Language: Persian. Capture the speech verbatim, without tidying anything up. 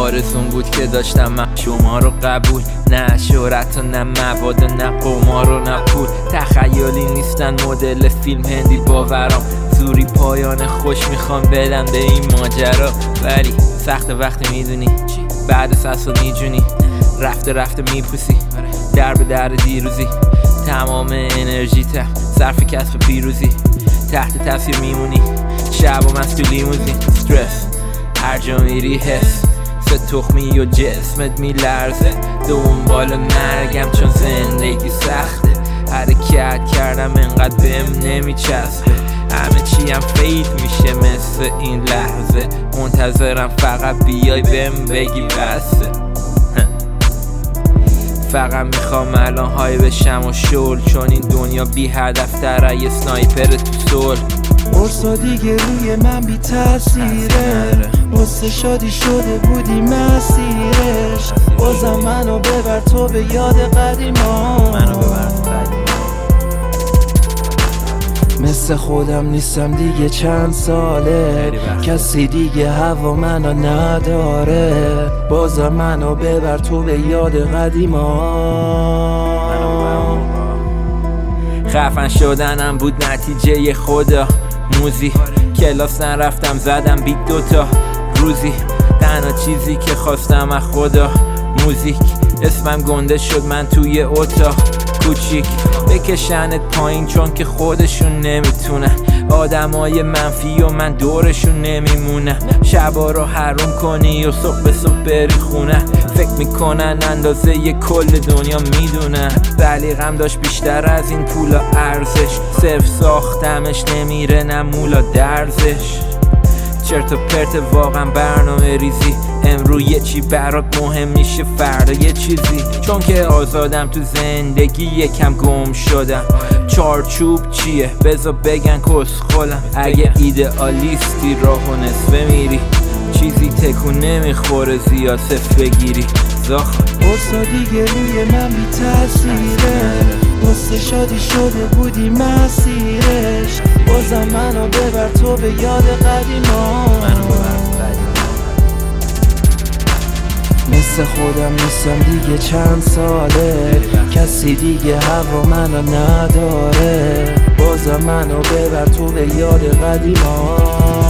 آرزون بود که داشتم من شما رو قبول، نه شهرت و نه مواد و نه قمار و نه پول. تخیلی نیستن مدل فیلم هندی باورام، زوری پایان خوش میخوام بدم به این ماجرا. ولی سخت وقتی میدونی بعد سس و نیجونی رفته رفته میپوسی در به در دیروزی، تمام انرژیتم صرف کسب پیروزی، تحت تاثیر میمونی شب و مست تو لیموزین. استرس هر جا میری حس سه تخمی و جسمت میلرزه، دنبال مرگم چون زندگی سخته، حرکت کردم انقدر بهم نمیچسبه، همه چیم فید میشه مثل این لحظه، منتظرم فقط بیای بهم بگی بسه. فقط میخوام الان های بشم و شل، چون این دنیا بی هدف تره یه سنایپر تو سول. قرصا دیگه روی من بی تاثیره، واسه شادی شده بودی مسیرش، بازم منو ببر تو به یاد قدیما، مثل خودم نیستم دیگه چند ساله، کسی دیگه هوا منو نداره، بازم منو ببر تو به یاد قدیما. خفن شدنم بود نتیجه خدا موزی، کلاس نرفتم زدم بیت دوتا روزی، تنها چیزی که خواستم از خدا موزیک، اسمم گنده شد من توی اتاق کوچیک، بکشنت پایین چون که خودشون نمیتونن، آدمای منفی و من دورشون نمیمونم، شبا رو حروم کنی و صبح به صبح بری خونه، فکر میکنن اندازه ی کل دنیا میدونن، ولی غم داشت بیشتر از این پولا ارزش، صرف ساختمش نمیره نه مولا درزش، چرت و پرت واقعا برنامه ریزی، امرو یه چی برات مهم میشه فردا یه چیزی، چون که آزادم تو زندگی یکم گم شدم، چارچوب چیه بذار بگن کسخلم، اگه ایدئالیستی راهو نصفه میری، چیزی تکون نمیخوره زیاد صف بگیری زاخ. قرصا دیگه روی من بی تاثیره، واسه شادی شده بودی مسیرش، بازم منو ببر تو به یاد قدیما، مثل خودم نیستم دیگه چند ساله، کسی دیگه هوا منو نداره، بازم منو ببر تو به یاد قدیما.